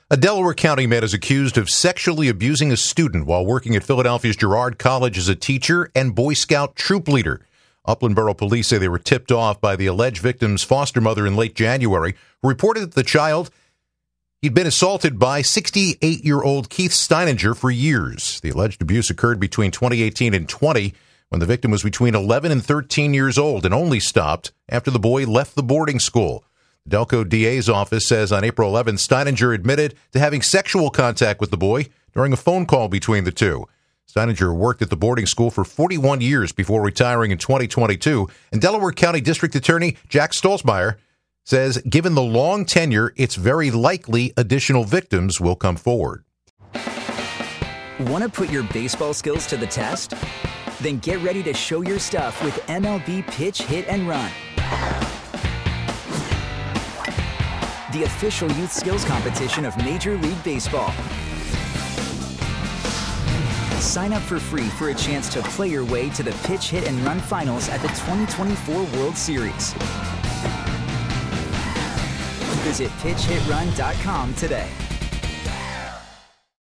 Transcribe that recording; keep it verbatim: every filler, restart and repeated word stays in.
A Delaware County man is accused of sexually abusing a student while working at Philadelphia's Girard College as a teacher and Boy Scout troop leader. Upland Borough Police say they were tipped off by the alleged victim's foster mother in late January, who reported that the child he'd been assaulted by sixty-eight-year-old Keith Steininger for years. The alleged abuse occurred between twenty eighteen and twenty, when the victim was between eleven and thirteen years old and only stopped after the boy left the boarding school. The Delco D A's office says on April eleventh, Steininger admitted to having sexual contact with the boy during a phone call between the two. Steininger worked at the boarding school for forty-one years before retiring in twenty twenty-two, and Delaware County District Attorney Jack Stolzmeyer says given the long tenure, it's very likely additional victims will come forward. Want to put your baseball skills to the test? Then get ready to show your stuff with M L B Pitch, Hit, and Run, the official youth skills competition of Major League Baseball. Sign up for free for a chance to play your way to the Pitch, Hit, and Run finals at the twenty twenty-four World Series. Visit pitch hit run dot com today.